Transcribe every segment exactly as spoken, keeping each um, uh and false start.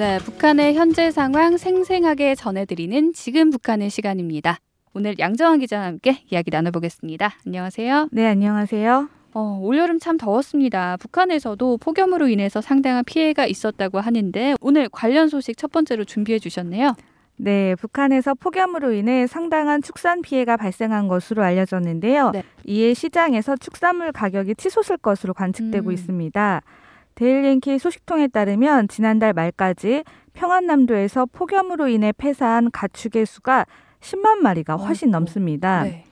네, 북한의 현재 상황 생생하게 전해드리는 지금 북한의 시간입니다. 오늘 양정환 기자와 함께 이야기 나눠보겠습니다. 안녕하세요. 네, 안녕하세요. 어, 올여름 참 더웠습니다. 북한에서도 폭염으로 인해서 상당한 피해가 있었다고 하는데 오늘 관련 소식 첫 번째로 준비해 주셨네요. 네, 북한에서 폭염으로 인해 상당한 축산 피해가 발생한 것으로 알려졌는데요. 네. 이에 시장에서 축산물 가격이 치솟을 것으로 관측되고 음. 있습니다. 데일리엔케이 소식통에 따르면 지난달 말까지 평안남도에서 폭염으로 인해 폐사한 가축의 수가 십만 마리가 훨씬 어, 넘습니다. 네.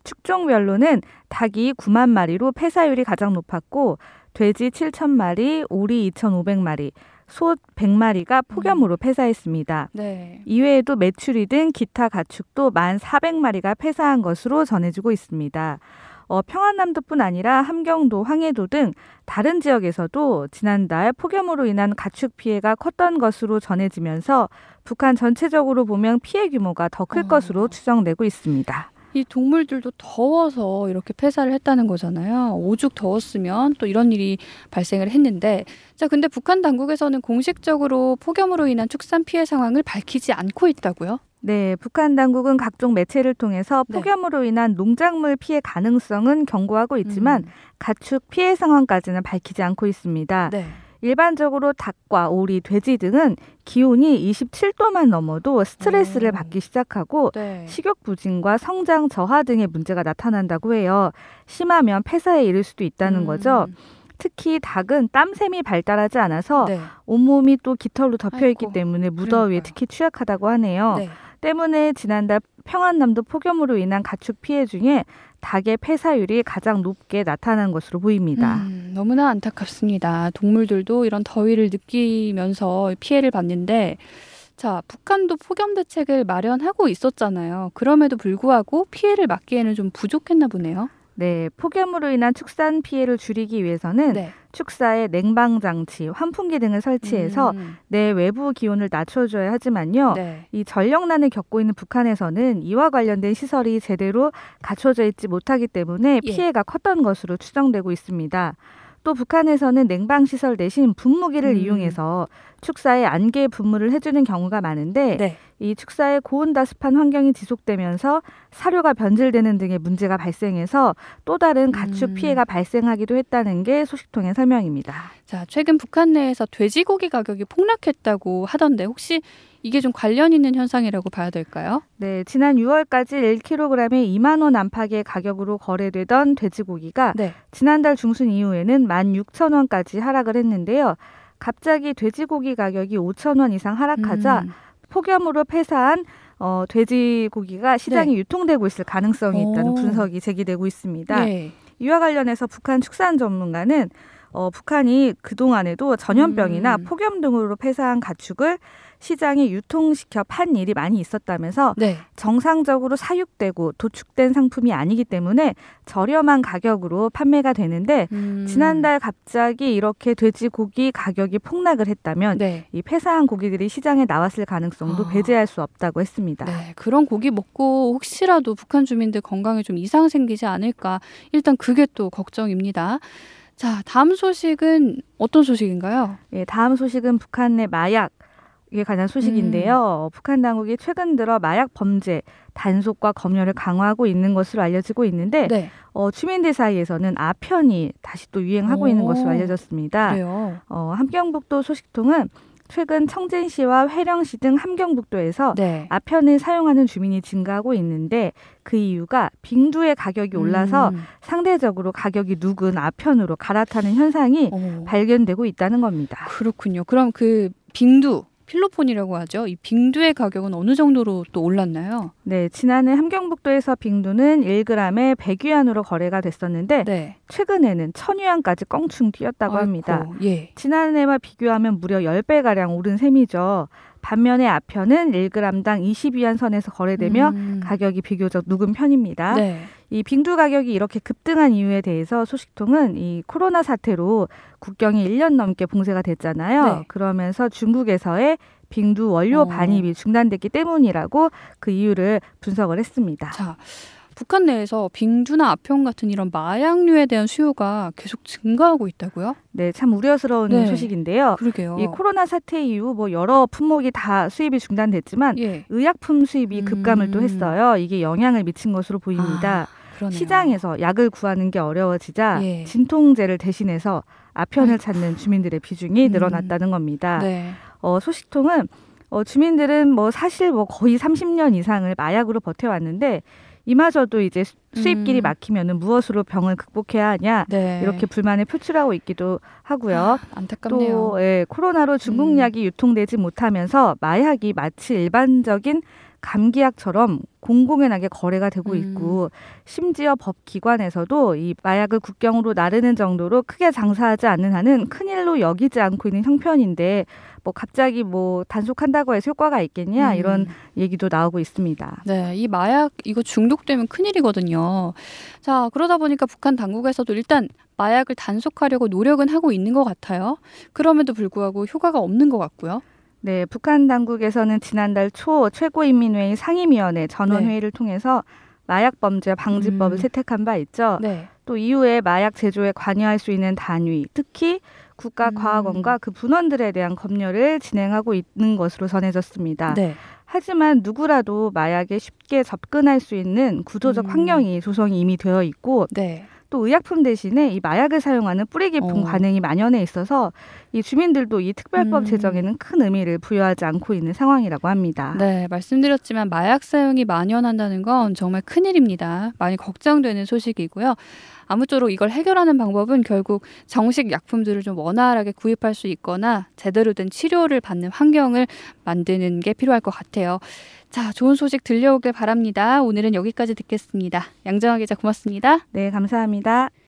축종별로는 닭이 구만 마리로 폐사율이 가장 높았고 돼지 칠천 마리, 오리 이천오백 마리, 소 백 마리가 폭염으로 음. 폐사했습니다. 네. 이외에도 메추리 등 기타 가축도 만 사백 마리가 폐사한 것으로 전해지고 있습니다. 어, 평안남도뿐 아니라 함경도, 황해도 등 다른 지역에서도 지난달 폭염으로 인한 가축 피해가 컸던 것으로 전해지면서 북한 전체적으로 보면 피해 규모가 더 클 어. 것으로 추정되고 있습니다. 이 동물들도 더워서 이렇게 폐사를 했다는 거잖아요. 오죽 더웠으면 또 이런 일이 발생을 했는데 자, 근데 북한 당국에서는 공식적으로 폭염으로 인한 축산 피해 상황을 밝히지 않고 있다고요? 네, 북한 당국은 각종 매체를 통해서 폭염으로 네. 인한 농작물 피해 가능성은 경고하고 있지만 음. 가축 피해 상황까지는 밝히지 않고 있습니다. 네. 일반적으로 닭과 오리, 돼지 등은 기온이 이십칠 도만 넘어도 스트레스를 오. 받기 시작하고 네. 식욕 부진과 성장 저하 등의 문제가 나타난다고 해요. 심하면 폐사에 이를 수도 있다는 음. 거죠. 특히 닭은 땀샘이 발달하지 않아서 네. 온몸이 또 깃털로 덮여있기 아이고, 때문에 무더위에 그러니까요. 특히 취약하다고 하네요. 네. 때문에 지난달 평안남도 폭염으로 인한 가축 피해 중에 닭의 폐사율이 가장 높게 나타난 것으로 보입니다. 음, 너무나 안타깝습니다. 동물들도 이런 더위를 느끼면서 피해를 받는데 자, 북한도 폭염 대책을 마련하고 있었잖아요. 그럼에도 불구하고 피해를 막기에는 좀 부족했나 보네요. 네, 폭염으로 인한 축산 피해를 줄이기 위해서는 네. 축사에 냉방장치, 환풍기 등을 설치해서 음. 내 외부 기온을 낮춰줘야 하지만요. 네. 이 전력난을 겪고 있는 북한에서는 이와 관련된 시설이 제대로 갖춰져 있지 못하기 때문에 피해가 예. 컸던 것으로 추정되고 있습니다. 또 북한에서는 냉방시설 대신 분무기를 음. 이용해서 축사에 안개 분무를 해주는 경우가 많은데 네. 이 축사의 고온다습한 환경이 지속되면서 사료가 변질되는 등의 문제가 발생해서 또 다른 가축 음. 피해가 발생하기도 했다는 게 소식통의 설명입니다. 자, 최근 북한 내에서 돼지고기 가격이 폭락했다고 하던데 혹시 이게 좀 관련 있는 현상이라고 봐야 될까요? 네, 지난 유월까지 일 킬로그램에 이만 원 안팎의 가격으로 거래되던 돼지고기가 네. 지난달 중순 이후에는 만 육천 원까지 하락을 했는데요. 갑자기 돼지고기 가격이 오천 원 이상 하락하자 음. 폭염으로 폐사한 어, 돼지고기가 시장에 네. 유통되고 있을 가능성이 있다는 오. 분석이 제기되고 있습니다. 네. 이와 관련해서 북한 축산 전문가는 어, 북한이 그동안에도 전염병이나 음. 폭염 등으로 폐사한 가축을 시장에 유통시켜 판 일이 많이 있었다면서 네. 정상적으로 사육되고 도축된 상품이 아니기 때문에 저렴한 가격으로 판매가 되는데 음. 지난달 갑자기 이렇게 돼지고기 가격이 폭락을 했다면 네. 이 폐사한 고기들이 시장에 나왔을 가능성도 아. 배제할 수 없다고 했습니다. 네, 그런 고기 먹고 혹시라도 북한 주민들 건강에 좀 이상 생기지 않을까 일단 그게 또 걱정입니다. 자, 다음 소식은 어떤 소식인가요? 네, 다음 소식은 북한 내 마약 이게 관한 소식인데요. 음. 북한 당국이 최근 들어 마약 범죄, 단속과 검열을 강화하고 있는 것으로 알려지고 있는데 네. 어, 주민들 사이에서는 아편이 다시 또 유행하고 오. 있는 것으로 알려졌습니다. 그래요? 어, 함경북도 소식통은 최근 청진시와 회령시 등 함경북도에서 네. 아편을 사용하는 주민이 증가하고 있는데 그 이유가 빙두의 가격이 올라서 음. 상대적으로 가격이 누군 아편으로 갈아타는 현상이 오. 발견되고 있다는 겁니다. 그렇군요. 그럼 그 빙두 필로폰이라고 하죠. 이 빙두의 가격은 어느 정도로 또 올랐나요? 네, 지난해 함경북도에서 빙두는 일 그램에 백 위안으로 거래가 됐었는데 네. 최근에는 천 위안까지 껑충 뛰었다고 아이고, 합니다. 예. 지난해와 비교하면 무려 십 배가량 오른 셈이죠. 반면에 아편은 일 그램당 이십 위안 선에서 거래되며 음. 가격이 비교적 누군 편입니다. 네. 이 빙두 가격이 이렇게 급등한 이유에 대해서 소식통은 이 코로나 사태로 국경이 일 년 넘게 봉쇄가 됐잖아요. 네. 그러면서 중국에서의 빙두 원료 어. 반입이 중단됐기 때문이라고 그 이유를 분석을 했습니다. 자, 북한 내에서 빙두나 아평 같은 이런 마약류에 대한 수요가 계속 증가하고 있다고요? 네, 참 우려스러운 네. 소식인데요. 그러게요. 이 코로나 사태 이후 뭐 여러 품목이 다 수입이 중단됐지만 예. 의약품 수입이 급감을 음. 또 했어요. 이게 영향을 미친 것으로 보입니다. 아, 그러네요. 시장에서 약을 구하는 게 어려워지자 예. 진통제를 대신해서 아편을 아이고. 찾는 주민들의 비중이 음. 늘어났다는 겁니다. 네. 어, 소식통은 어, 주민들은 뭐 사실 뭐 거의 삼십 년 이상을 마약으로 버텨왔는데 이마저도 이제 수입길이 음. 막히면은 무엇으로 병을 극복해야 하냐 네. 이렇게 불만을 표출하고 있기도 하고요. 아, 안타깝네요. 또 예, 코로나로 중국 음. 약이 유통되지 못하면서 마약이 마치 일반적인 감기약처럼 공공연하게 거래가 되고 음. 있고 심지어 법기관에서도 이 마약을 국경으로 나르는 정도로 크게 장사하지 않는 한은 큰일로 여기지 않고 있는 형편인데 뭐 갑자기 뭐 단속한다고 해서 효과가 있겠냐 음. 이런 얘기도 나오고 있습니다. 네, 이 마약 이거 중독되면 큰일이거든요. 자, 그러다 보니까 북한 당국에서도 일단 마약을 단속하려고 노력은 하고 있는 것 같아요. 그럼에도 불구하고 효과가 없는 것 같고요. 네, 북한 당국에서는 지난달 초 최고인민회의 상임위원회 전원회의를 네. 통해서 마약범죄 방지법을 음. 채택한 바 있죠. 네. 또 이후에 마약 제조에 관여할 수 있는 단위, 특히 국가과학원과 음. 그 분원들에 대한 검열을 진행하고 있는 것으로 전해졌습니다. 네. 하지만 누구라도 마약에 쉽게 접근할 수 있는 구조적 음. 환경이 조성이 이미 되어 있고 네. 또 의약품 대신에 이 마약을 사용하는 뿌리 깊은 어. 관행이 만연해 있어서 이 주민들도 이 특별법 음. 제정에는 큰 의미를 부여하지 않고 있는 상황이라고 합니다. 네, 말씀드렸지만 마약 사용이 만연한다는 건 정말 큰일입니다. 많이 걱정되는 소식이고요. 아무쪼록 이걸 해결하는 방법은 결국 정식 약품들을 좀 원활하게 구입할 수 있거나 제대로 된 치료를 받는 환경을 만드는 게 필요할 것 같아요. 자, 좋은 소식 들려오길 바랍니다. 오늘은 여기까지 듣겠습니다. 양정아 기자 고맙습니다. 네, 감사합니다.